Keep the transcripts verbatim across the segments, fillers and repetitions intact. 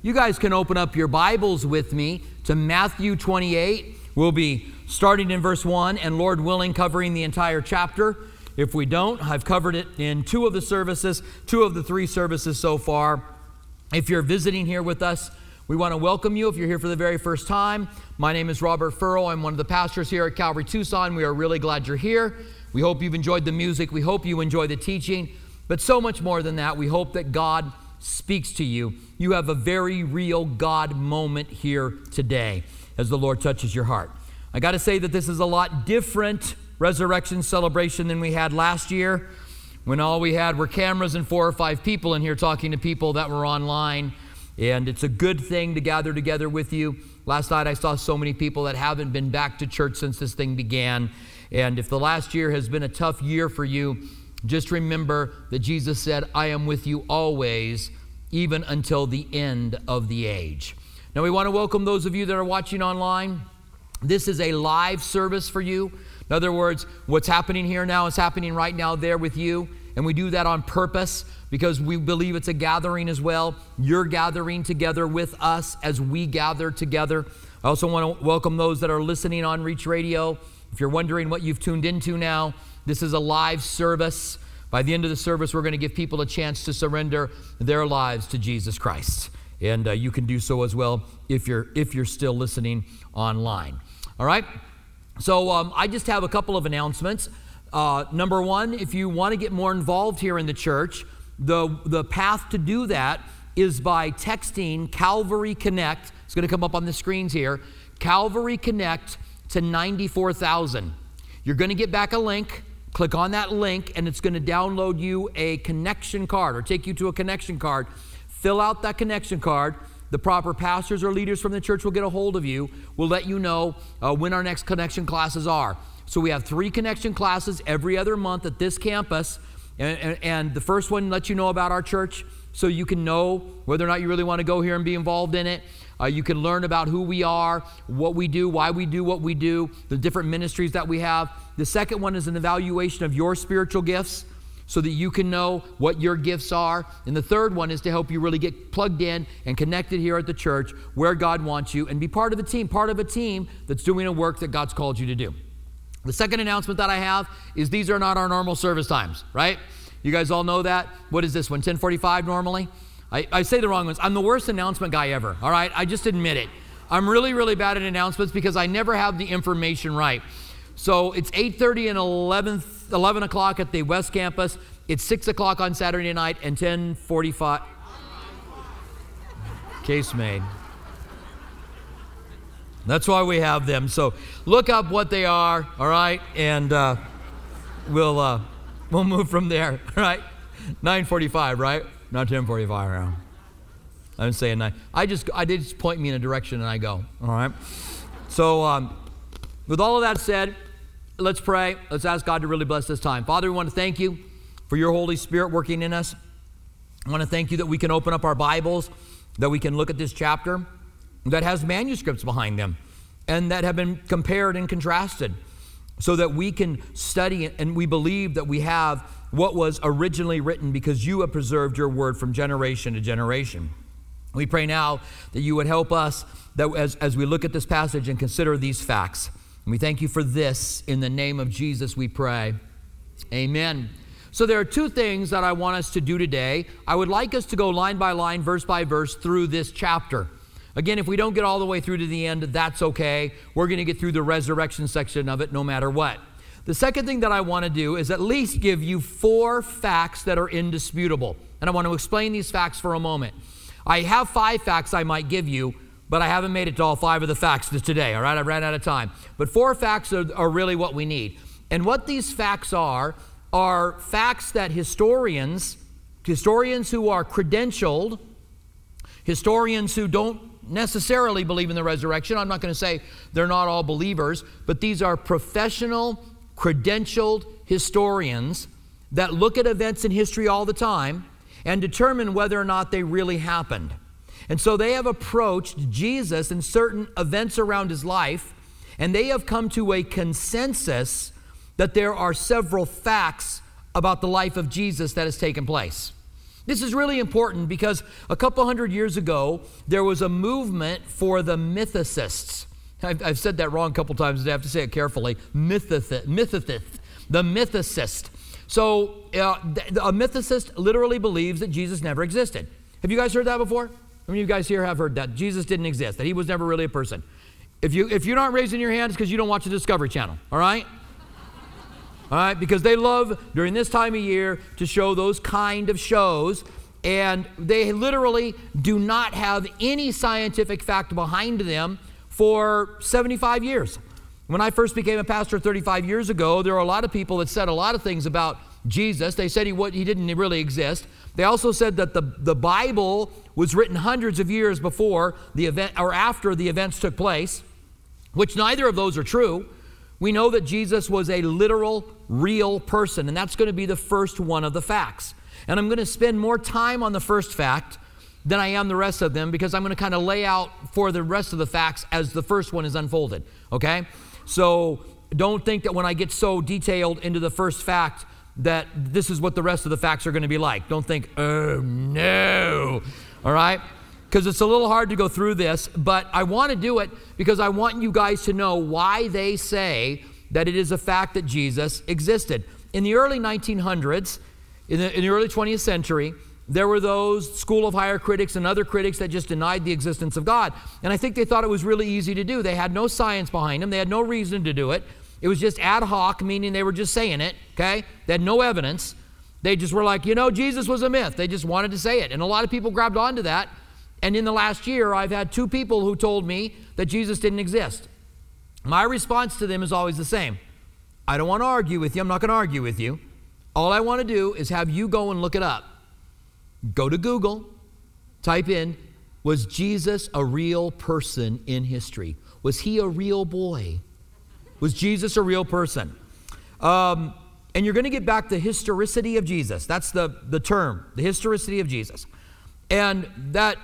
you guys can open up your Bibles with me to Matthew twenty-eight. We'll be starting in verse one and, Lord willing, covering the entire chapter. If we don't, I've covered it in two of the services, two of the three services so far. If you're visiting here with us, we want to welcome you. If you're here for the very first time, my name is Robert Furrow. I'm one of the pastors here at Calvary Tucson. We are really glad you're here. We hope you've enjoyed the music. We hope you enjoy the teaching. But so much more than that, we hope that God speaks to you. You have a very real God moment here today as the Lord touches your heart. I got to say that this is a lot different resurrection celebration than we had last year, when all we had were cameras and four or five people in here talking to people that were online. And it's a good thing to gather together with you. Last night I saw so many people that haven't been back to church since this thing began. And if the last year has been a tough year for you, just remember that Jesus said, I am with you always, even until the end of the age. Now we want to welcome those of you that are watching online. This is a live service for you. In other words, what's happening here now is happening right now there with you. And we do that on purpose because we believe it's a gathering as well. You're gathering together with us as we gather together. I also want to welcome those that are listening on Reach Radio. If you're wondering what you've tuned into now, this is a live service. By the end of the service, we're going to give people a chance to surrender their lives to Jesus Christ. And uh, you can do so as well if you're if you're still listening online. All right? So um, I just have a couple of announcements. Uh, number one, if you want to get more involved here in the church, the, the path to do that is by texting Calvary Connect. It's going to come up on the screens here. Calvary Connect to ninety-four thousand. You're going to get back a link. Click on that link, and it's going to download you a connection card or take you to a connection card. Fill out that connection card. The proper pastors or leaders from the church will get a hold of you. We'll let you know uh, when our next connection classes are. So we have three connection classes every other month at this campus. And, and, and the first one lets you know about our church so you can know whether or not you really want to go here and be involved in it. Uh, you can learn about who we are, what we do, why we do what we do, the different ministries that we have. The second one is an evaluation of your spiritual gifts so that you can know what your gifts are. And the third one is to help you really get plugged in and connected here at the church where God wants you and be part of a team, part of a team that's doing a work that God's called you to do. The second announcement that I have is these are not our normal service times, right? You guys all know that. What is this one, ten forty-five normally? I, I say the wrong ones. I'm the worst announcement guy ever, all right? I just admit it. I'm really, really bad at announcements because I never have the information right. So it's eight thirty and eleven, eleven o'clock at the West Campus. It's six o'clock on Saturday night and ten forty-five. Case made. That's why we have them. So look up what they are, all right? And uh, we'll uh, we'll move from there, all right? nine forty-five, right? Not ten forty-five now. I'm saying nine. I just, I did just point me in a direction and I go, all right? So um, with all of that said, let's pray. Let's ask God to really bless this time. Father, we want to thank you for your Holy Spirit working in us. I want to thank you that we can open up our Bibles, that we can look at this chapter that has manuscripts behind them and that have been compared and contrasted so that we can study it and we believe that we have what was originally written because you have preserved your word from generation to generation. We pray now that you would help us that as, as we look at this passage and consider these facts. And we thank you for this. In the name of Jesus we pray. Amen. So there are two things that I want us to do today. I would like us to go line by line, verse by verse through this chapter. Again, if we don't get all the way through to the end, that's okay. We're going to get through the resurrection section of it no matter what. The second thing that I want to do is at least give you four facts that are indisputable. And I want to explain these facts for a moment. I have five facts I might give you, but I haven't made it to all five of the facts today, all right? I ran out of time. But four facts are, are really what we need. And what these facts are, are facts that historians, historians who are credentialed, historians who don't necessarily believe in the resurrection. I'm not going to say they're not all believers, but these are professional, credentialed historians that look at events in history all the time and determine whether or not they really happened. And so they have approached Jesus and certain events around his life, and they have come to a consensus that there are several facts about the life of Jesus that has taken place. This is really important because a couple hundred years ago, there was a movement for the mythicists. I've, I've said that wrong a couple times, I have to say it carefully. Mythicist, mythicist, the mythicist. So uh, a mythicist literally believes that Jesus never existed. Have you guys heard that before? How many of you guys here have heard that? Jesus didn't exist, that he was never really a person. If, you, if you're not raising your hands, because you don't watch the Discovery Channel, all right? All right, because they love during this time of year to show those kind of shows, and they literally do not have any scientific fact behind them for seventy-five years. When I first became a pastor thirty-five years ago, there were a lot of people that said a lot of things about Jesus. They said he, what, he didn't really exist. They also said that the, the Bible was written hundreds of years before the event or after the events took place, which neither of those are true. We know that Jesus was a literal, real person, and that's going to be the first one of the facts. And I'm going to spend more time on the first fact than I am the rest of them, because I'm going to kind of lay out for the rest of the facts as the first one is unfolded, okay? So don't think that when I get so detailed into the first fact that this is what the rest of the facts are going to be like. Don't think, oh no, all right? Because it's a little hard to go through this, but I want to do it because I want you guys to know why they say that it is a fact that Jesus existed. In the early nineteen hundreds, in the, in the early twentieth century, there were those school of higher critics and other critics that just denied the existence of God. And I think they thought it was really easy to do. They had no science behind them. They had no reason to do it. It was just ad hoc, meaning they were just saying it, okay? They had no evidence. They just were like, you know, Jesus was a myth. They just wanted to say it. And a lot of people grabbed onto that. And in the last year, I've had two people who told me that Jesus didn't exist. My response to them is always the same. I don't want to argue with you. I'm not going to argue with you. All I want to do is have you go and look it up. Go to Google, type in, was Jesus a real person in history? Was he a real boy? Was Jesus a real person? Um, and you're going to get back the historicity of Jesus. That's the, the term, the historicity of Jesus. And that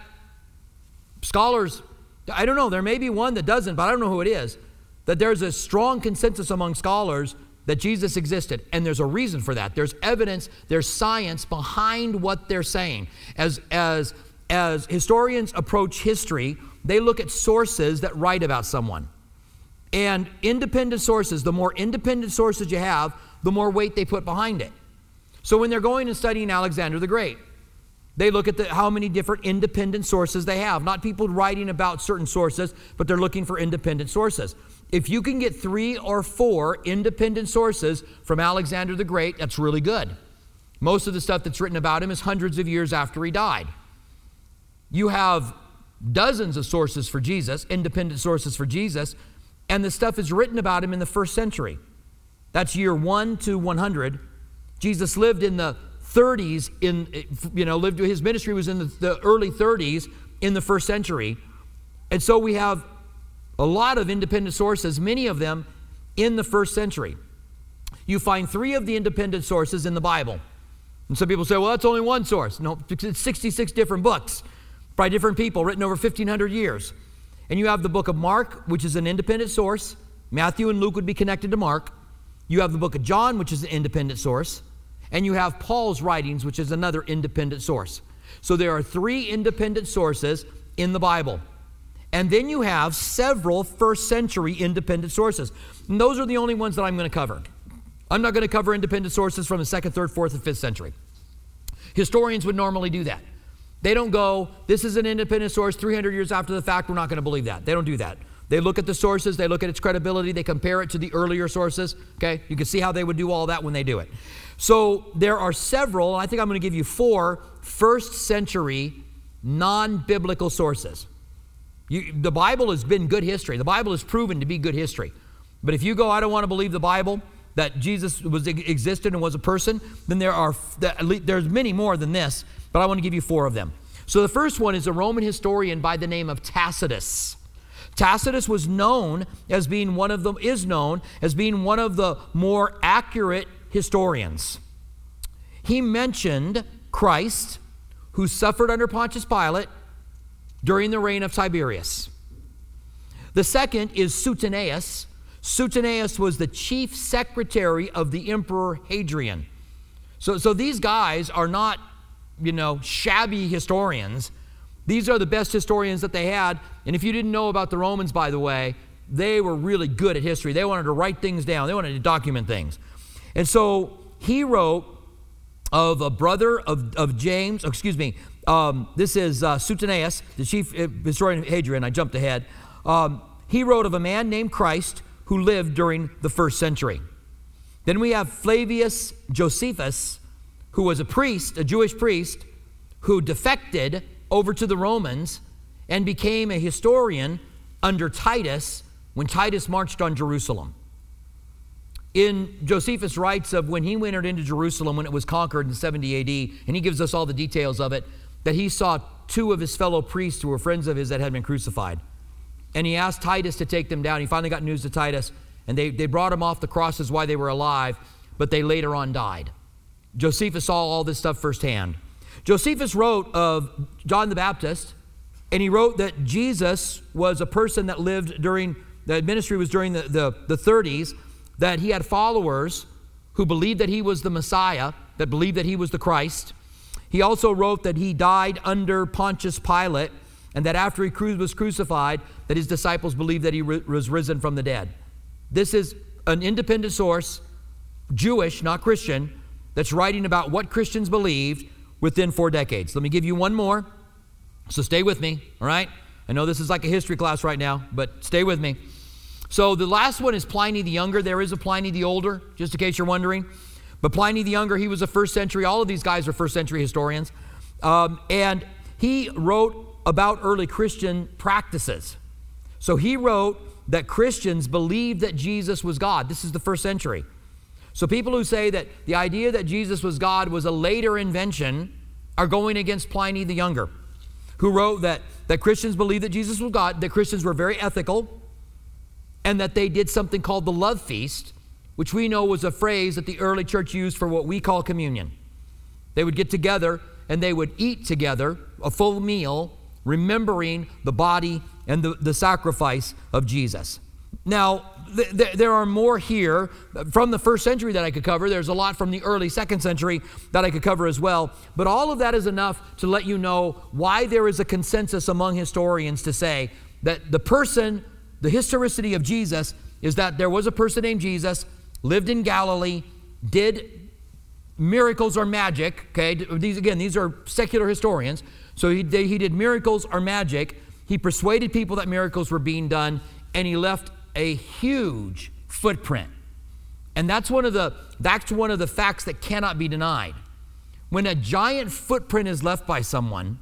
scholars, I don't know, there may be one that doesn't, but I don't know who it is, that there's a strong consensus among scholars that Jesus existed. And there's a reason for that. There's evidence, there's science behind what they're saying. As, as, as historians approach history, they look at sources that write about someone. And independent sources, the more independent sources you have, the more weight they put behind it. So when they're going and studying Alexander the Great, they look at the, how many different independent sources they have. Not people writing about certain sources, but they're looking for independent sources. If you can get three or four independent sources from Alexander the Great, that's really good. Most of the stuff that's written about him is hundreds of years after he died. You have dozens of sources for Jesus, independent sources for Jesus, and the stuff is written about him in the first century. That's year one to one hundred. Jesus lived in the thirties, in, you know, lived, his ministry was in the, the early thirties in the first century. And so we have a lot of independent sources, many of them in the first century. You find three of the independent sources in the Bible. And some people say, well, that's only one source. No, it's sixty-six different books by different people written over fifteen hundred years. And you have the book of Mark, which is an independent source. Matthew and Luke would be connected to Mark. You have the book of John, which is an independent source. And you have Paul's writings, which is another independent source. So there are three independent sources in the Bible. And then you have several first century independent sources. And those are the only ones that I'm going to cover. I'm not going to cover independent sources from the second, third, fourth, and fifth century. Historians would normally do that. They don't go, this is an independent source three hundred years after the fact, we're not going to believe that. They don't do that. They look at the sources, they look at its credibility, they compare it to the earlier sources, okay? You can see how they would do all that when they do it. So there are several, and I think I'm going to give you four first century non-biblical sources. You, the Bible has been good history. The Bible is proven to be good history. But if you go, I don't want to believe the Bible, that Jesus was existed and was a person, then there are there's many more than this, but I want to give you four of them. So the first one is a Roman historian by the name of Tacitus. Tacitus was known as being one of the, is known as being one of the more accurate historians. He mentioned Christ, who suffered under Pontius Pilate during the reign of Tiberius. The second is Suetonius. Suetonius was the chief secretary of the Emperor Hadrian. So, so these guys are not, you know, shabby historians. These are the best historians that they had. And if you didn't know about the Romans, by the way, they were really good at history. They wanted to write things down. They wanted to document things. And so he wrote of a brother of, of James, excuse me, um, this is uh, Suetonius, the chief historian of Hadrian. I jumped ahead. Um, he wrote of a man named Christ who lived during the first century. Then we have Flavius Josephus, who was a priest, a Jewish priest, who defected over to the Romans and became a historian under Titus when Titus marched on Jerusalem. In Josephus writes of when he entered into Jerusalem when it was conquered in seventy A D, and he gives us all the details of it, that he saw two of his fellow priests who were friends of his that had been crucified. And he asked Titus to take them down. He finally got news to Titus, and they, they brought him off the crosses while they were alive, but they later on died. Josephus saw all this stuff firsthand. Josephus wrote of John the Baptist, and he wrote that Jesus was a person that lived during, the ministry was during the, the, the thirties, that he had followers who believed that he was the Messiah, that believed that he was the Christ. He also wrote that he died under Pontius Pilate, and that after he was crucified, that his disciples believed that he was risen from the dead. This is an independent source, Jewish, not Christian, that's writing about what Christians believed within four decades. Let me give you one more, so stay with me, all right? I know this is like a history class right now, but stay with me. So the last one is Pliny the Younger. There is a Pliny the Older, just in case you're wondering. But Pliny the Younger, he was a first century. All of these guys are first century historians. Um, and he wrote about early Christian practices. So he wrote that Christians believed that Jesus was God. This is the first century. So people who say that the idea that Jesus was God was a later invention are going against Pliny the Younger, who wrote that, that Christians believed that Jesus was God, that Christians were very ethical, and that they did something called the love feast, which we know was a phrase that the early church used for what we call communion. They would get together and they would eat together a full meal, remembering the body and the, the sacrifice of Jesus. Now, th- th- there are more here from the first century that I could cover. There's a lot from the early second century that I could cover as well. But all of that is enough to let you know why there is a consensus among historians to say that the person, the historicity of Jesus, is that there was a person named Jesus, lived in Galilee, did miracles or magic. Okay, these again, these are secular historians. So he did, he did miracles or magic. He persuaded people that miracles were being done, and he left a huge footprint. And that's one of the that's one of the facts that cannot be denied. When a giant footprint is left by someone,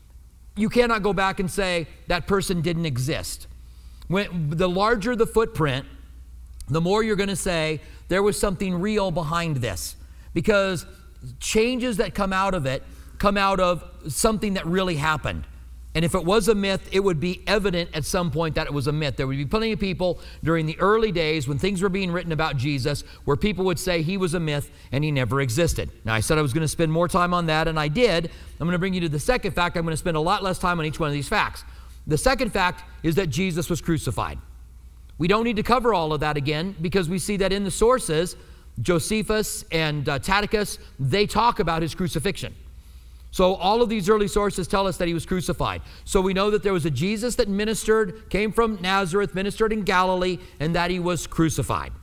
you cannot go back and say that person didn't exist. When the larger the footprint, the more you're going to say there was something real behind this, because changes that come out of it come out of something that really happened. And if it was a myth, it would be evident at some point that it was a myth. There would be plenty of people during the early days when things were being written about Jesus where people would say he was a myth and he never existed. Now, I said I was going to spend more time on that, and I did. I'm going to bring you to the second fact. I'm going to spend a lot less time on each one of these facts. The second fact is that Jesus was crucified. We don't need to cover all of that again because we see that in the sources, Josephus and uh, Tacitus, they talk about his crucifixion. So all of these early sources tell us that he was crucified. So we know that there was a Jesus that ministered, came from Nazareth, ministered in Galilee, and that he was crucified.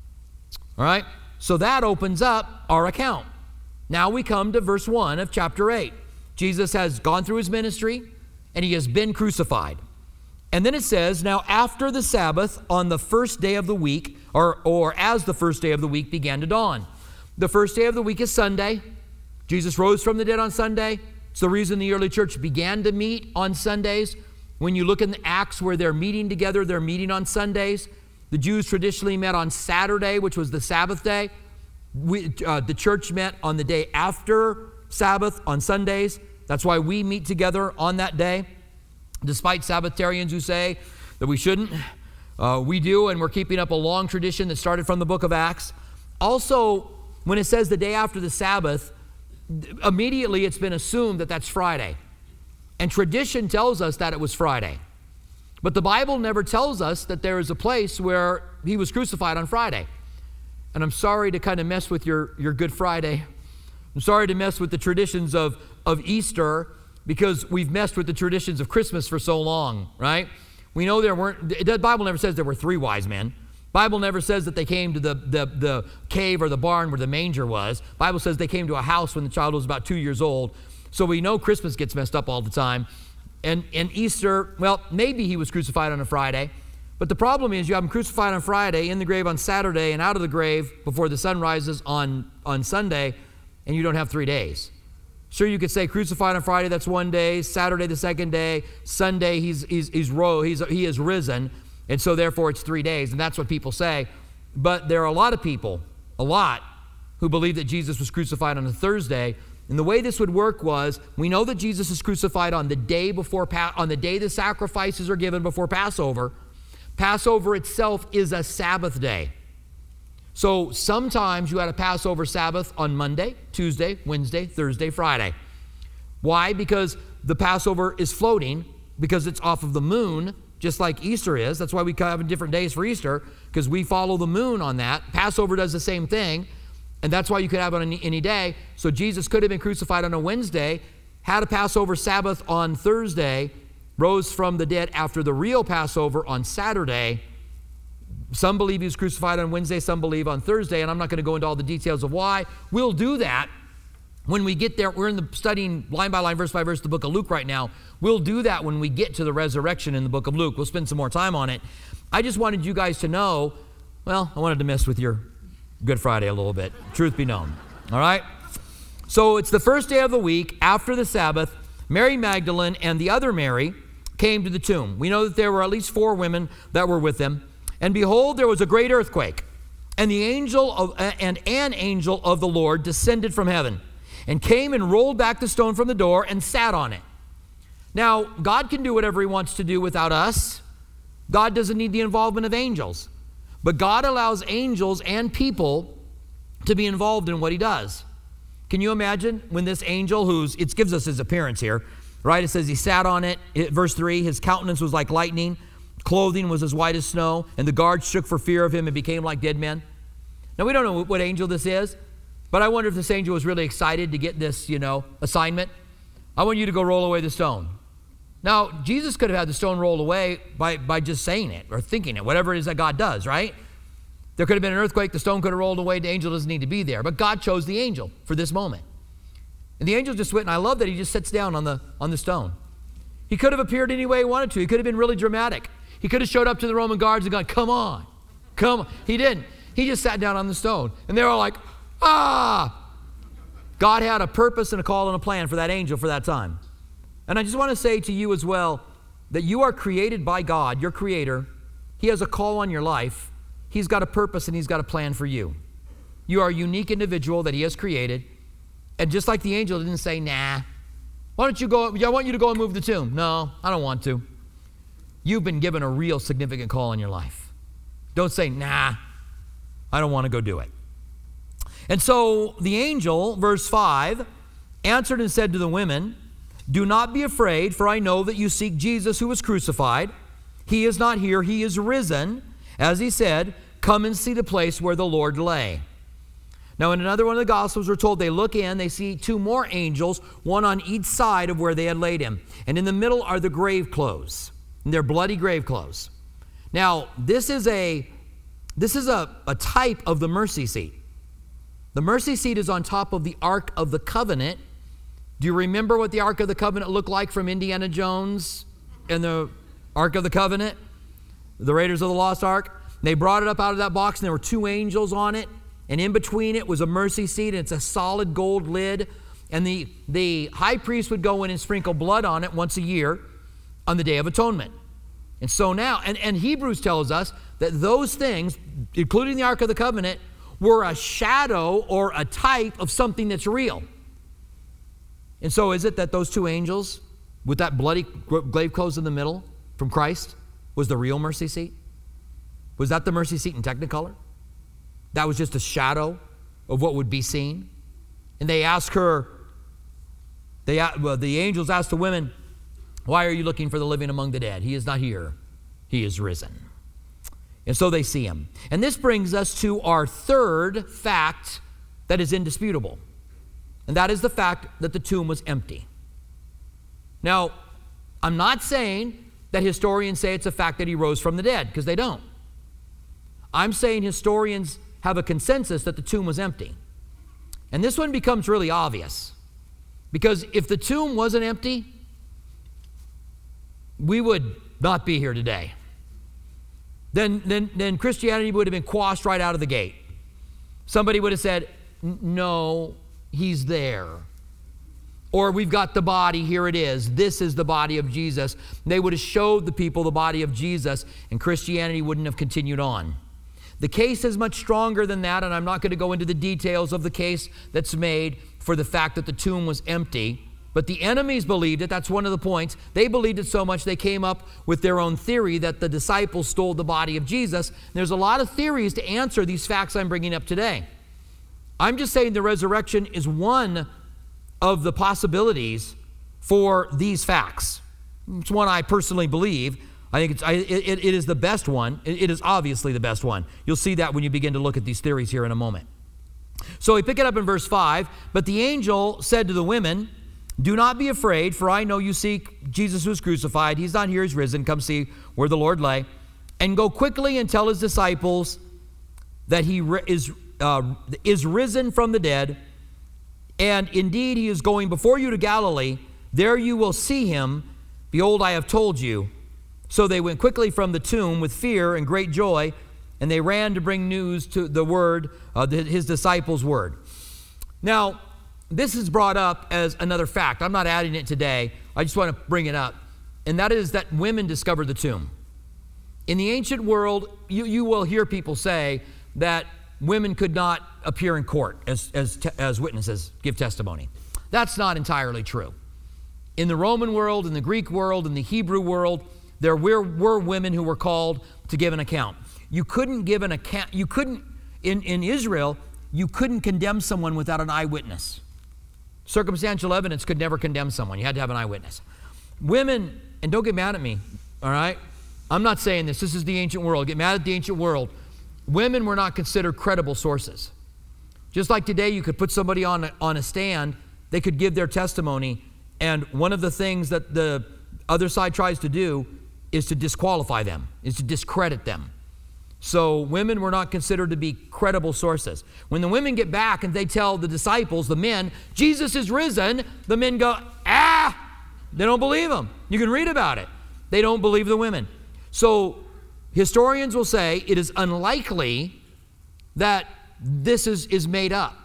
All right? So that opens up our account. Now we come to verse one of chapter eight. Jesus has gone through his ministry, and he has been crucified. And then it says, now after the Sabbath on the first day of the week, or, or as the first day of the week began to dawn. The first day of the week is Sunday. Jesus rose from the dead on Sunday. It's the reason the early church began to meet on Sundays. When you look in the Acts where they're meeting together, they're meeting on Sundays. The Jews traditionally met on Saturday, which was the Sabbath day. We, uh, the church met on the day after Sabbath on Sundays. That's why we meet together on that day. Despite Sabbatarians who say that we shouldn't, uh, we do, and we're keeping up a long tradition that started from the book of Acts. Also, when it says the day after the Sabbath, immediately it's been assumed that that's Friday. And tradition tells us that it was Friday. But the Bible never tells us that there is a place where he was crucified on Friday. And I'm sorry to kind of mess with your, your Good Friday. I'm sorry to mess with the traditions of of Easter because we've messed with the traditions of Christmas for so long, right? We know there weren't, the Bible never says there were three wise men. Bible never says that they came to the, the, the cave or the barn where the manger was. Bible says they came to a house when the child was about two years old. So we know Christmas gets messed up all the time. And, and Easter, well, maybe he was crucified on a Friday. But the problem is you have him crucified on Friday, in the grave on Saturday, and out of the grave before the sun rises on, on Sunday, and you don't have three days. Sure, you could say crucified on Friday, that's one day, Saturday the second day, Sunday he's, he's, he's, ro- he's he is risen, and so therefore it's three days, and that's what people say. But there are a lot of people, a lot, who believe that Jesus was crucified on a Thursday. And the way this would work was, we know that Jesus is crucified on the day before, on the day the sacrifices are given before Passover. Passover itself is a Sabbath day. So sometimes you had a Passover Sabbath on Monday, Tuesday, Wednesday, Thursday, Friday. Why? Because the Passover is floating, because it's off of the moon, just like Easter is. That's why we have different days for Easter, because we follow the moon on that. Passover does the same thing, and that's why you could have it on any, any day. So Jesus could have been crucified on a Wednesday, had a Passover Sabbath on Thursday, rose from the dead after the real Passover on Saturday. Some believe he was crucified on Wednesday, some believe on Thursday, and I'm not going to go into all the details of why. We'll do that when we get there. We're in the studying line by line, verse by verse, the book of Luke right now. We'll do that when we get to the resurrection in the book of Luke. We'll spend some more time on it. I just wanted you guys to know, well, I wanted to mess with your Good Friday a little bit, truth be known. All right? So it's the first day of the week after the Sabbath. Mary Magdalene and the other Mary came to the tomb. We know that there were at least four women that were with them. And behold, there was a great earthquake, and the angel of, and an angel of the Lord descended from heaven and came and rolled back the stone from the door and sat on it. Now, God can do whatever he wants to do without us. God doesn't need the involvement of angels. But God allows angels and people to be involved in what he does. Can you imagine when this angel, who's, it gives us his appearance here, right? It says he sat on it. it. Verse three, his countenance was like lightning. Clothing was as white as snow, and the guards shook for fear of him and became like dead men. Now, we don't know what angel this is, but I wonder if this angel was really excited to get this, you know, assignment. I want you to go roll away the stone. Now, Jesus could have had the stone rolled away by, by just saying it or thinking it, whatever it is that God does, right? There could have been an earthquake, the stone could have rolled away, the angel doesn't need to be there. But God chose the angel for this moment. And the angel just went, and I love that he just sits down on the, on the stone. He could have appeared any way he wanted to. He could have been really dramatic. He could have showed up to the Roman guards and gone, come on, come on. He didn't. He just sat down on the stone. And they're all like, ah. God had a purpose and a call and a plan for that angel for that time. And I just want to say to you as well that you are created by God, your creator. He has a call on your life. He's got a purpose and he's got a plan for you. You are a unique individual that he has created. And just like the angel didn't say, nah, why don't you go, I want you to go and move the tomb. No, I don't want to. You've been given a real significant call in your life. Don't say, nah, I don't want to go do it. And so the angel, verse five, answered and said to the women, do not be afraid, for I know that you seek Jesus who was crucified. He is not here, he is risen. As he said, come and see the place where the Lord lay. Now in another one of the Gospels, we're told they look in, they see two more angels, one on each side of where they had laid him. And in the middle are the grave clothes. And they're bloody grave clothes. Now, this is a this is a, a type of the mercy seat. The mercy seat is on top of the Ark of the Covenant. Do you remember what the Ark of the Covenant looked like from Indiana Jones and the Ark of the Covenant? The Raiders of the Lost Ark? They brought it up out of that box, and there were two angels on it. And in between it was a mercy seat, and it's a solid gold lid. And the, the high priest would go in and sprinkle blood on it once a year on the Day of Atonement. And so now, and, and Hebrews tells us that those things, including the Ark of the Covenant, were a shadow or a type of something that's real. And so is it that those two angels with that bloody grave clothes in the middle from Christ was the real mercy seat? Was that the mercy seat in Technicolor? That was just a shadow of what would be seen? And they ask her, they, well, the angels asked the women, why are you looking for the living among the dead? He is not here. He is risen. And so they see him. And this brings us to our third fact that is indisputable. and that is the fact that the tomb was empty. Now, I'm not saying that historians say it's a fact that he rose from the dead, because they don't. I'm saying historians have a consensus that the tomb was empty. And this one becomes really obvious, because if the tomb wasn't empty, we would not be here today. Then, then, then Christianity would have been quashed right out of the gate. Somebody would have said, no, he's there. Or we've got the body, here it is. This is the body of Jesus. They would have showed the people the body of Jesus, and Christianity wouldn't have continued on. The case is much stronger than that, and I'm not going to go into the details of the case that's made for the fact that the tomb was empty. But the enemies believed it. That's one of the points. They believed it so much they came up with their own theory that the disciples stole the body of Jesus. There's a lot of theories to answer these facts I'm bringing up today. I'm just saying the resurrection is one of the possibilities for these facts. It's one I personally believe. I think it's, I, it, it is the best one. It, it is obviously the best one. You'll see that when you begin to look at these theories here in a moment. So we pick it up in verse five. But the angel said to the women, do not be afraid, for I know you seek Jesus who was crucified. He's not here, he's risen. Come see where the Lord lay. And go quickly and tell his disciples that he is, uh, is risen from the dead. And indeed, he is going before you to Galilee. There you will see him. Behold, I have told you. So they went quickly from the tomb with fear and great joy, and they ran to bring news to the word, uh, his disciples' word. Now, this is brought up as another fact. I'm not adding it today. I just want to bring it up. And that is that women discovered the tomb. In the ancient world, you, you will hear people say that women could not appear in court as, as, as witnesses, give testimony. That's not entirely true. In the Roman world, in the Greek world, in the Hebrew world, there were, were women who were called to give an account. You couldn't give an account, you couldn't, in, in Israel, you couldn't condemn someone without an eyewitness. Circumstantial evidence could never condemn someone. You had to have an eyewitness. Women, and don't get mad at me, all right? I'm not saying this. This is the ancient world. Get mad at the ancient world. Women were not considered credible sources. Just like today, you could put somebody on a, on a stand, they could give their testimony, and one of the things that the other side tries to do is to disqualify them, is to discredit them. So women were not considered to be credible sources. When the women get back and they tell the disciples, the men, Jesus is risen, the men go, ah, they don't believe him. You can read about it. They don't believe the women. So historians will say it is unlikely that this is, is made up,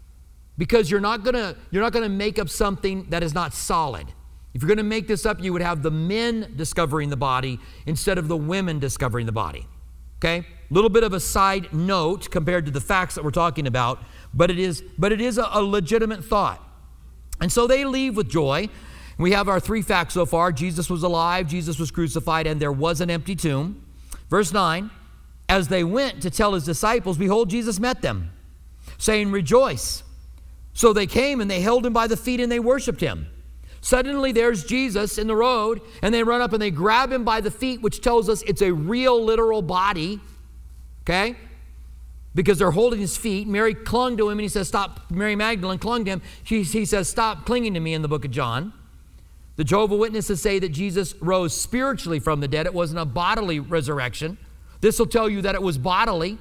because you're not gonna, you're not gonna make up something that is not solid. If you're gonna make this up, you would have the men discovering the body instead of the women discovering the body. Okay, a little bit of a side note compared to the facts that we're talking about, but it is, but it is a, a legitimate thought. And so they leave with joy. We have our three facts so far. Jesus was alive, Jesus was crucified, and there was an empty tomb. Verse nine, as they went to tell his disciples, behold, Jesus met them, saying, rejoice. So they came and they held him by the feet and they worshiped him. Suddenly there's Jesus in the road, and they run up and they grab him by the feet, which tells us it's a real literal body, okay? Because they're holding his feet. Mary clung to him, and he says, stop. Mary Magdalene clung to him. She, he says, stop clinging to me in the book of John. The Jehovah's Witnesses say that Jesus rose spiritually from the dead. It wasn't a bodily resurrection. This will tell you that it was bodily.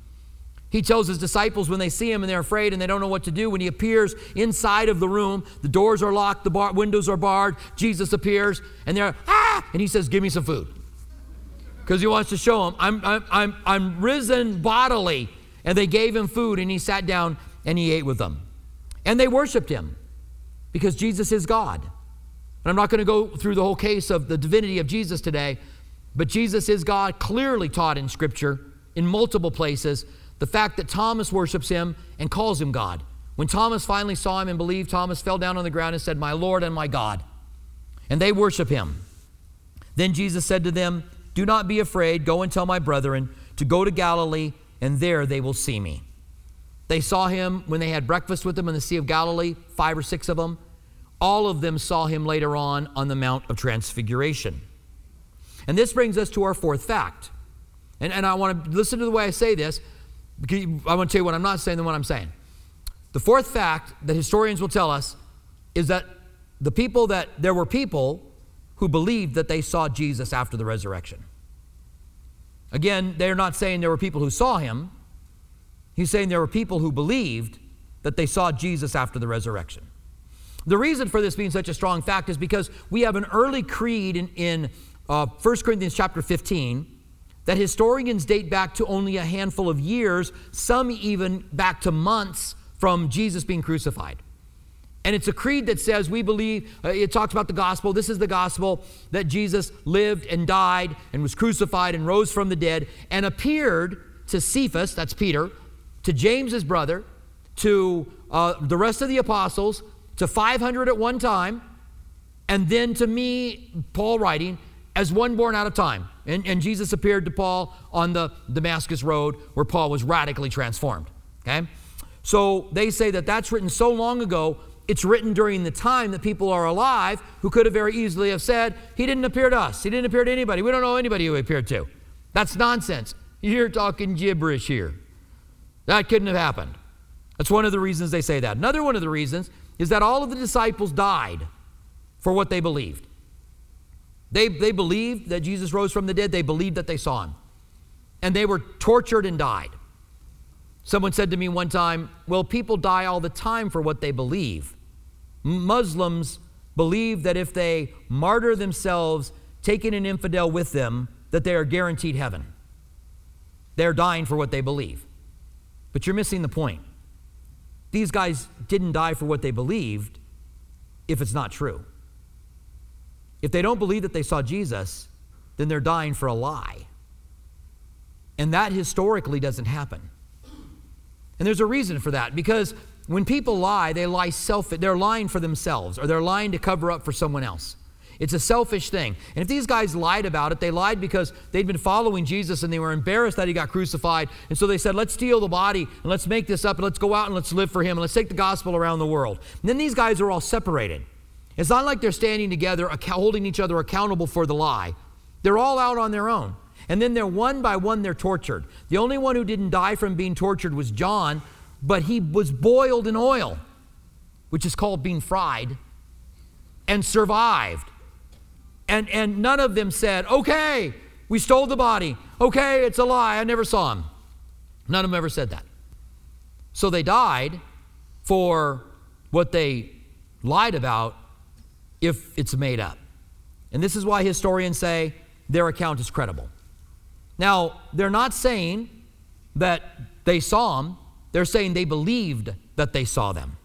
He tells his disciples when they see him and they're afraid and they don't know what to do, when he appears inside of the room, the doors are locked, the bar, windows are barred, Jesus appears, and they're, ah, and he says, give me some food. Because he wants to show them, I'm, I'm, I'm, I'm risen bodily. And they gave him food, and he sat down and he ate with them. And they worshiped him because Jesus is God. And I'm not going to go through the whole case of the divinity of Jesus today, but Jesus is God, clearly taught in Scripture in multiple places. The fact that Thomas worships him and calls him God. When Thomas finally saw him and believed, Thomas fell down on the ground and said, my Lord and my God. And they worship him. Then Jesus said to them, do not be afraid. Go and tell my brethren to go to Galilee, and there they will see me. They saw him when they had breakfast with him in the Sea of Galilee, five or six of them. All of them saw him later on on the Mount of Transfiguration. And this brings us to our fourth fact. And, and I want to listen to the way I say this, because I want to tell you what I'm not saying and what I'm saying. The fourth fact that historians will tell us is that the people that there were people who believed that they saw Jesus after the resurrection. Again, they're not saying there were people who saw him. He's saying there were people who believed that they saw Jesus after the resurrection. The reason for this being such a strong fact is because we have an early creed in, in uh, First Corinthians chapter fifteen that historians date back to only a handful of years, some even back to months from Jesus being crucified. And it's a creed that says we believe, uh, it talks about the gospel. This is the gospel that Jesus lived and died and was crucified and rose from the dead and appeared to Cephas, that's Peter, to James his brother, to uh, the rest of the apostles, to five hundred at one time, and then to me, Paul writing, as one born out of time. And, and Jesus appeared to Paul on the Damascus road where Paul was radically transformed. Okay? So they say that that's written so long ago, it's written during the time that people are alive who could have very easily have said, he didn't appear to us. He didn't appear to anybody. We don't know anybody who he appeared to. That's nonsense. You're talking gibberish here. That couldn't have happened. That's one of the reasons they say that. Another one of the reasons is that all of the disciples died for what they believed. They, they believed that Jesus rose from the dead. They believed that they saw him. And they were tortured and died. Someone said to me one time, well, people die all the time for what they believe. Muslims believe that if they martyr themselves, taking an infidel with them, that they are guaranteed heaven. They're dying for what they believe. But you're missing the point. These guys didn't die for what they believed if it's not true. If they don't believe that they saw Jesus, then they're dying for a lie. And that historically doesn't happen. And there's a reason for that, because when people lie, they lie self, they're lying for themselves, or they're lying to cover up for someone else. It's a selfish thing. And if these guys lied about it, they lied because they'd been following Jesus and they were embarrassed that he got crucified. And so they said, let's steal the body and let's make this up and let's go out and let's live for him and let's take the gospel around the world. And then these guys are all separated. It's not like they're standing together, holding each other accountable for the lie. They're all out on their own. And then they're one by one, they're tortured. The only one who didn't die from being tortured was John, but he was boiled in oil, which is called being fried, and survived. And, and none of them said, okay, we stole the body. Okay, it's a lie. I never saw him. None of them ever said that. So they died for what they lied about if it's made up. And this is why historians say their account is credible. Now, they're not saying that they saw him. They're saying they believed that they saw them.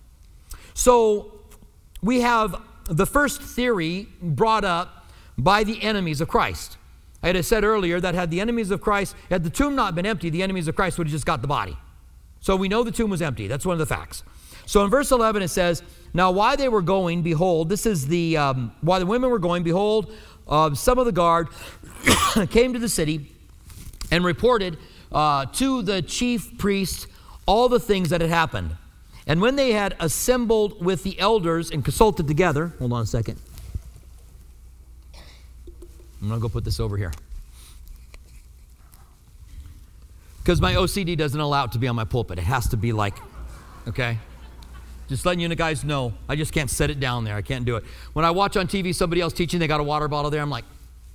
So we have the first theory brought up by the enemies of Christ. I had said earlier that had the enemies of Christ, had the tomb not been empty, the enemies of Christ would have just got the body. So we know the tomb was empty. That's one of the facts. So in verse eleven it says, now while they were going, behold, this is the, um, while the women were going, behold, uh, some of the guard came to the city and reported uh, to the chief priest all the things that had happened. And when they had assembled with the elders and consulted together, hold on a second. I'm going to go put this over here. Because my O C D doesn't allow it to be on my pulpit. It has to be like, okay? Just letting you guys know, I just can't set it down there. I can't do it. When I watch on T V somebody else teaching, they got a water bottle there, I'm like,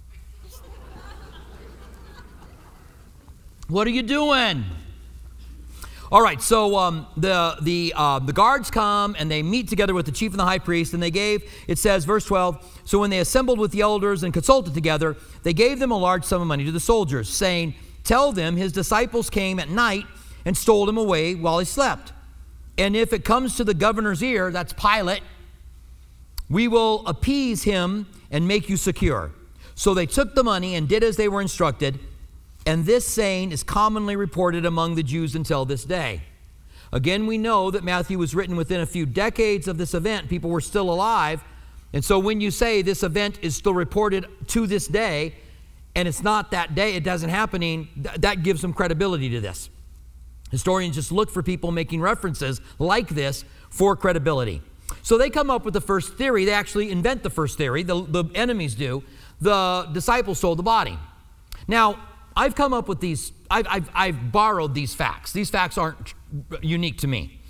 what are you doing? All right, so um, the the uh, the guards come and they meet together with the chief and the high priest, and they gave, it says, verse twelve, so when they assembled with the elders and consulted together, they gave them a large sum of money to the soldiers, saying, tell them his disciples came at night and stole him away while he slept. And if it comes to the governor's ear, that's Pilate, we will appease him and make you secure. So they took the money and did as they were instructed. And this saying is commonly reported among the Jews until this day. Again, we know that Matthew was written within a few decades of this event. People were still alive. And so when you say this event is still reported to this day, and it's not that day, it doesn't happening, th- that gives some credibility to this. Historians just look for people making references like this for credibility. So they come up with the first theory. They actually invent the first theory. The, the enemies do. The disciples stole the body. Now, I've come up with these, I've, I've, I've borrowed these facts. These facts aren't unique to me.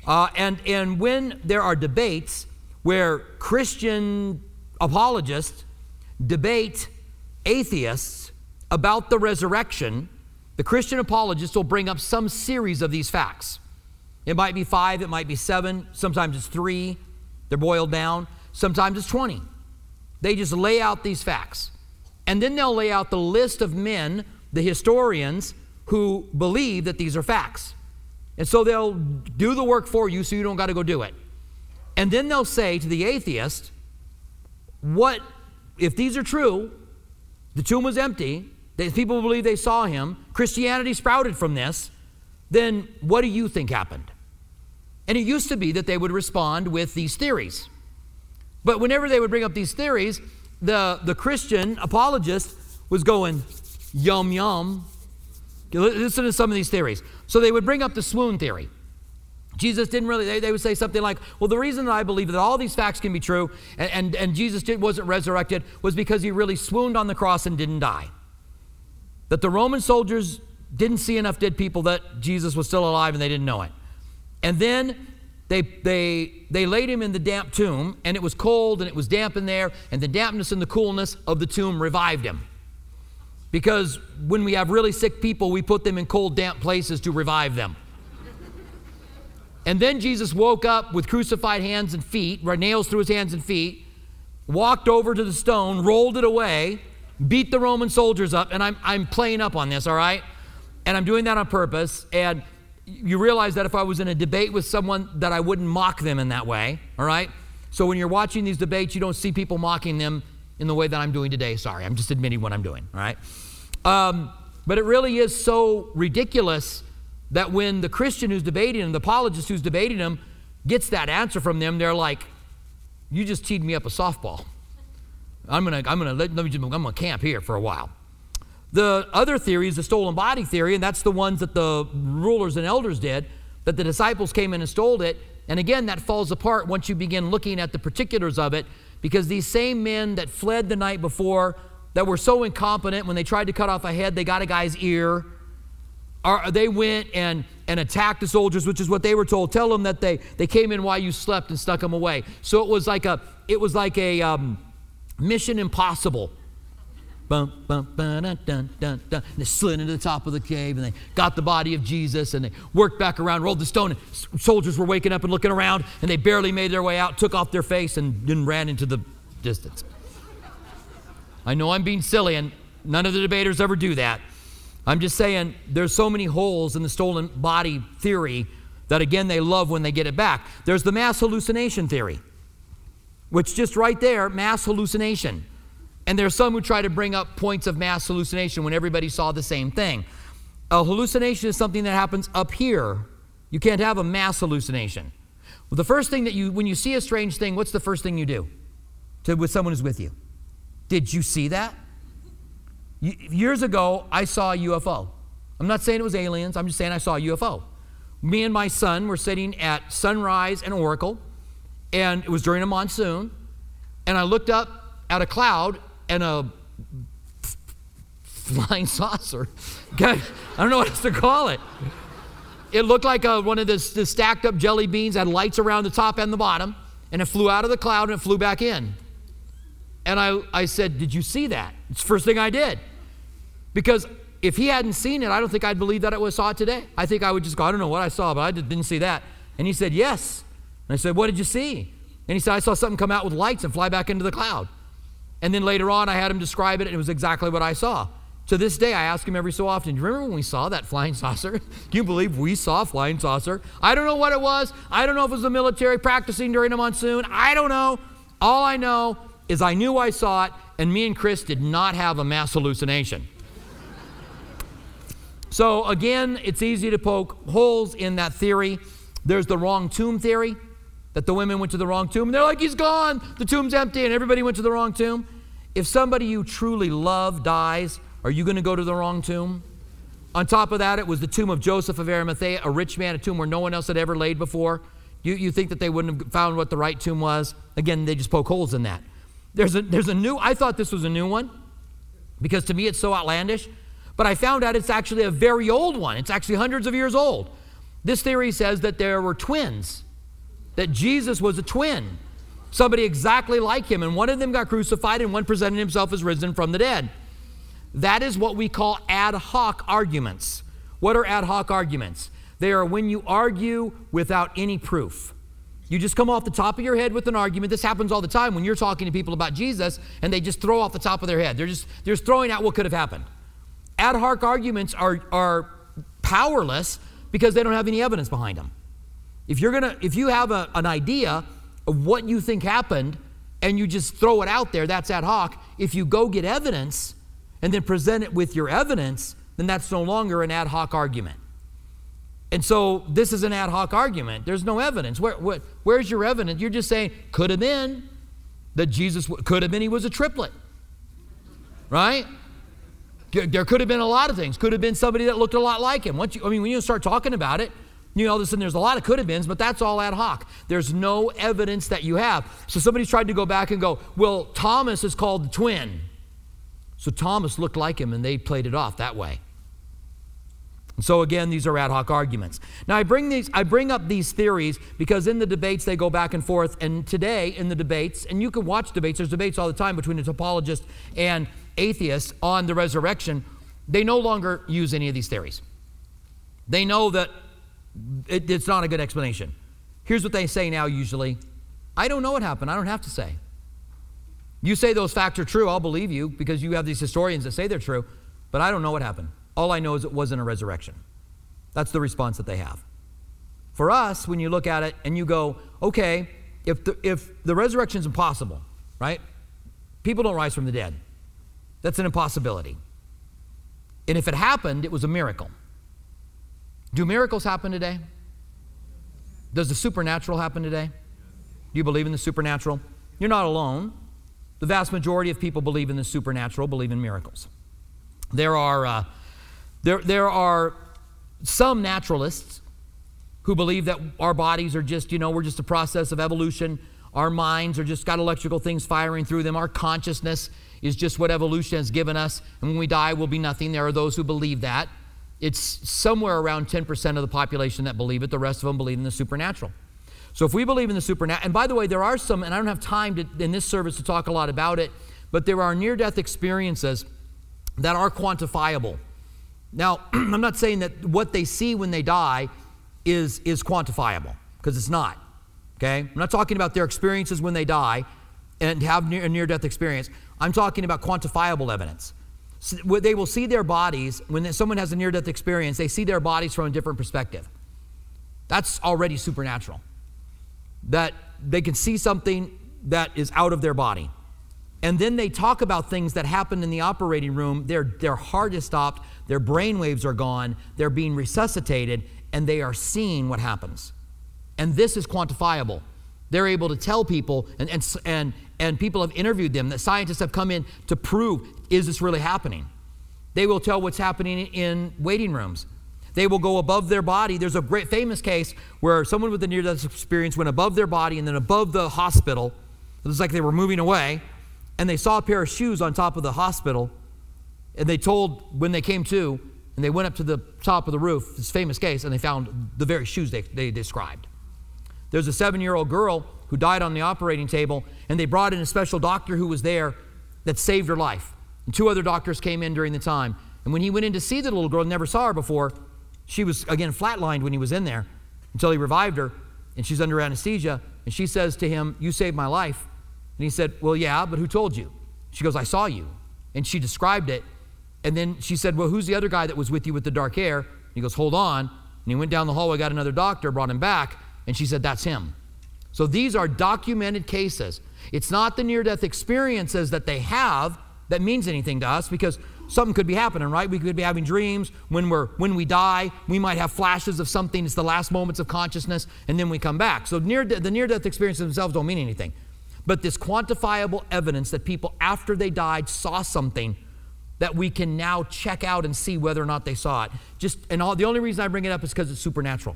Uh, and, and when there are debates where Christian apologists debate atheists about the resurrection, the Christian apologists will bring up some series of these facts. It might be five, it might be seven, sometimes it's three, they're boiled down, sometimes it's twenty. They just lay out these facts. And then they'll lay out the list of men, the historians, who believe that these are facts. And so they'll do the work for you so you don't got to go do it. And then they'll say to the atheist, what, if these are true, the tomb was empty, the people believe they saw him, Christianity sprouted from this, then what do you think happened? And it used to be that they would respond with these theories. But whenever they would bring up these theories, the, the Christian apologist was going, yum, yum. Listen to some of these theories. So they would bring up the swoon theory. Jesus didn't really, they, they would say something like, well, the reason that I believe that all these facts can be true and, and, and Jesus did, wasn't resurrected was because he really swooned on the cross and didn't die. That the Roman soldiers didn't see enough dead people that Jesus was still alive and they didn't know it. And then they, they, they laid him in the damp tomb, and it was cold and it was damp in there, and the dampness and the coolness of the tomb revived him. Because when we have really sick people, we put them in cold, damp places to revive them. And then Jesus woke up with crucified hands and feet, nails through his hands and feet, walked over to the stone, rolled it away, beat the Roman soldiers up, and I'm, I'm playing up on this, all right? And I'm doing that on purpose, and you realize that if I was in a debate with someone that I wouldn't mock them in that way, all right? So when you're watching these debates, you don't see people mocking them in the way that I'm doing today. Sorry, I'm just admitting what I'm doing, all right? Um, but it really is so ridiculous that when the Christian who's debating him, the apologist who's debating him, gets that answer from them, they're like, you just teed me up a softball. I'm gonna, I'm gonna, let, let me just, I'm gonna camp here for a while. The other theory is the stolen body theory, and that's the ones that the rulers and elders did, that the disciples came in and stole it. And again, that falls apart once you begin looking at the particulars of it, because these same men that fled the night before, that were so incompetent, when they tried to cut off a head, they got a guy's ear. Or they went and, and attacked the soldiers, which is what they were told. Tell them that they, they came in while you slept and stuck them away. So it was like a, it was like a um, Mission Impossible. Bum, bum, bum, dun, dun, dun, dun. And they slid into the top of the cave, and they got the body of Jesus, and they worked back around, rolled the stone, and soldiers were waking up and looking around, and they barely made their way out, took off their face, and then ran into the distance. I know I'm being silly, and none of the debaters ever do that. I'm just saying there's so many holes in the stolen body theory that, again, they love when they get it back. There's the mass hallucination theory, which just right there, mass hallucination. And there's some who try to bring up points of mass hallucination when everybody saw the same thing. A hallucination is something that happens up here. You can't have a mass hallucination. Well, the first thing that you, when you see a strange thing, what's the first thing you do to, with someone who's with you? Did you see that? Years ago, I saw a U F O. I'm not saying it was aliens. I'm just saying I saw a U F O. Me and my son were sitting at Sunrise and Oracle, and it was during a monsoon, and I looked up at a cloud, and a flying saucer. God, I don't know what else to call it. It looked like a, one of the, the stacked up jelly beans, had lights around the top and the bottom, and it flew out of the cloud and it flew back in. And I, I said, did you see that? It's the first thing I did. Because if he hadn't seen it, I don't think I'd believe that it was saw it today. I think I would just go, I don't know what I saw, but I didn't see that. And he said, yes. And I said, what did you see? And he said, I saw something come out with lights and fly back into the cloud. And then later on, I had him describe it, and it was exactly what I saw. To this day, I ask him every so often, do you remember when we saw that flying saucer? Can you believe we saw a flying saucer? I don't know what it was. I don't know if it was the military practicing during a monsoon. I don't know. All I know is I knew I saw it, and me and Chris did not have a mass hallucination. So again, it's easy to poke holes in that theory. There's the wrong tomb theory, that the women went to the wrong tomb. And they're like, he's gone. The tomb's empty, and everybody went to the wrong tomb. If somebody you truly love dies, are you going to go to the wrong tomb? On top of that, it was the tomb of Joseph of Arimathea, a rich man, a tomb where no one else had ever laid before. You, you think that they wouldn't have found what the right tomb was? Again, they just poke holes in that. There's a, there's a new, I thought this was a new one, because to me it's so outlandish. But I found out it's actually a very old one. It's actually hundreds of years old. This theory says that there were twins, that Jesus was a twin, somebody exactly like him, and one of them got crucified and one presented himself as risen from the dead. That is what we call ad hoc arguments. What are ad hoc arguments? They are when you argue without any proof. You just come off the top of your head with an argument. This happens all the time when you're talking to people about Jesus and they just throw off the top of their head. They're just, they're just throwing out what could have happened. Ad hoc arguments are, are powerless because they don't have any evidence behind them. If you're gonna, if you have a, an idea of what you think happened and you just throw it out there, that's ad hoc. If you go get evidence and then present it with your evidence, then that's no longer an ad hoc argument. And so this is an ad hoc argument. There's no evidence. Where, where, where's your evidence? You're just saying, could have been that Jesus, could have been he was a triplet, right? There could have been a lot of things. Could have been somebody that looked a lot like him. Once you, I mean, when you start talking about it, you know, listen, there's a lot of could have beens, but that's all ad hoc. There's no evidence that you have. So somebody's tried to go back and go, well, Thomas is called the twin. So Thomas looked like him, and they played it off that way. And so again, these are ad hoc arguments. Now I bring these, I bring up these theories because in the debates they go back and forth. And today in the debates, and you can watch debates, there's debates all the time between a topologist and atheists on the resurrection. They no longer use any of these theories. They know that it, it's not a good explanation. Here's what they say now usually. I don't know what happened. I don't have to say. You say those facts are true, I'll believe you because you have these historians that say they're true, but I don't know what happened. All I know is it wasn't a resurrection. That's the response that they have. For us, when you look at it and you go, okay, if the, if the resurrection is impossible, right? People don't rise from the dead. That's an impossibility. And if it happened, it was a miracle. Do miracles happen today? Does the supernatural happen today? Do you believe in the supernatural? You're not alone. The vast majority of people believe in the supernatural, believe in miracles. There are... Uh, There, there are some naturalists who believe that our bodies are just, you know, we're just a process of evolution. Our minds are just got electrical things firing through them. Our consciousness is just what evolution has given us. And when we die, we'll be nothing. There are those who believe that. It's somewhere around ten percent of the population that believe it. The rest of them believe in the supernatural. So if we believe in the supernatural, and by the way, there are some, and I don't have time to, in this service to talk a lot about it, but there are near-death experiences that are quantifiable. Now, I'm not saying that what they see when they die is, is quantifiable, because it's not, okay? I'm not talking about their experiences when they die and have near, a near-death experience. I'm talking about quantifiable evidence. So they will see their bodies, when someone has a near-death experience, they see their bodies from a different perspective. That's already supernatural. That they can see something that is out of their body. And then they talk about things that happened in the operating room. Their, their heart is stopped, their brain waves are gone, they're being resuscitated, and they are seeing what happens. And this is quantifiable. They're able to tell people, and, and, and, and people have interviewed them, that scientists have come in to prove, is this really happening? They will tell what's happening in waiting rooms. They will go above their body. There's a great famous case where someone with a near-death experience went above their body and then above the hospital. It was like they were moving away. And they saw a pair of shoes on top of the hospital, and they told when they came to, and they went up to the top of the roof, this famous case, and they found the very shoes they, they described. There's a seven-year-old girl who died on the operating table, and they brought in a special doctor who was there that saved her life. And two other doctors came in during the time. And when he went in to see the little girl, never saw her before, she was, again, flatlined when he was in there until he revived her, and she's under anesthesia, and she says to him, "You saved my life." And he said, "Well, yeah, but who told you?" She goes, "I saw you." And she described it. And then she said, "Well, who's the other guy that was with you with the dark hair?" And he goes, "Hold on." And he went down the hallway, got another doctor, brought him back. And she said, "That's him." So these are documented cases. It's not the near-death experiences that they have that means anything to us, because something could be happening, right? We could be having dreams. When, we're, when we die, we might have flashes of something. It's the last moments of consciousness, and then we come back. So near, the near-death experiences themselves don't mean anything. But this quantifiable evidence that people after they died saw something that we can now check out and see whether or not they saw it. Just and all, the only reason I bring it up is because it's supernatural.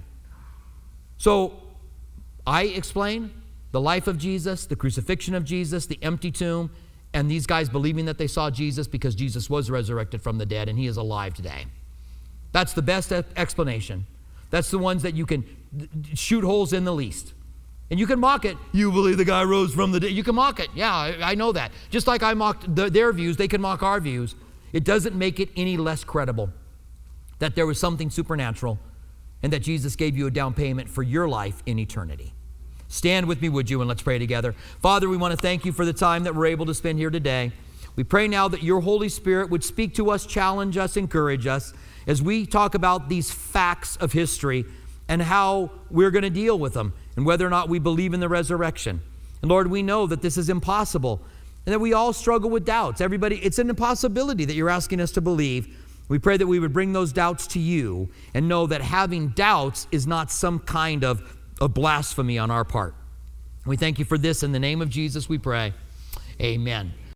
So I explain the life of Jesus, the crucifixion of Jesus, the empty tomb, and these guys believing that they saw Jesus because Jesus was resurrected from the dead and he is alive today. That's the best explanation. That's the ones that you can shoot holes in the least. And you can mock it. You believe the guy rose from the dead. You can mock it. Yeah, I, I know that. Just like I mocked the, their views, they can mock our views. It doesn't make it any less credible that there was something supernatural and that Jesus gave you a down payment for your life in eternity. Stand with me, would you, and let's pray together. Father, we want to thank you for the time that we're able to spend here today. We pray now that your Holy Spirit would speak to us, challenge us, encourage us as we talk about these facts of history and how we're going to deal with them and whether or not we believe in the resurrection. And Lord, we know that this is impossible and that we all struggle with doubts. Everybody, it's an impossibility that you're asking us to believe. We pray that we would bring those doubts to you and know that having doubts is not some kind of, of blasphemy on our part. We thank you for this. In the name of Jesus, we pray. Amen.